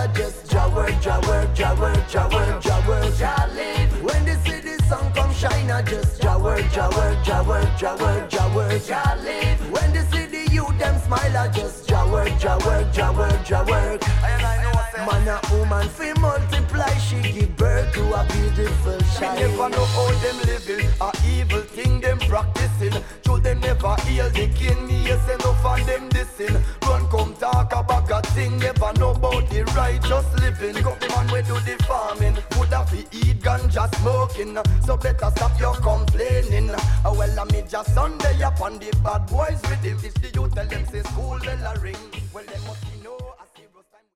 just Jah work, Jah work, Jah work, Jah work, Jah work. Jah live. When they see the sun come shine, I just Jah work, Jah work, Jah work, Jah work, Jah work. Jah live. When they see the youth them smile, I just Jah work, Jah work, Jah work, Jah work. Man a woman fi multiply, she give birth to a beautiful child. Me never know how them living, a evil thing them practicing. Should them never heal the king, me yes enough of them dissing. Run come talk about a thing, never know about the righteous living. Pick up the man we do the farming, woulda fi eat ganja smoking. So better stop your complaining. Well I me just Sunday upon the bad boys with him. If the youth tell them say school bell a ring, well they must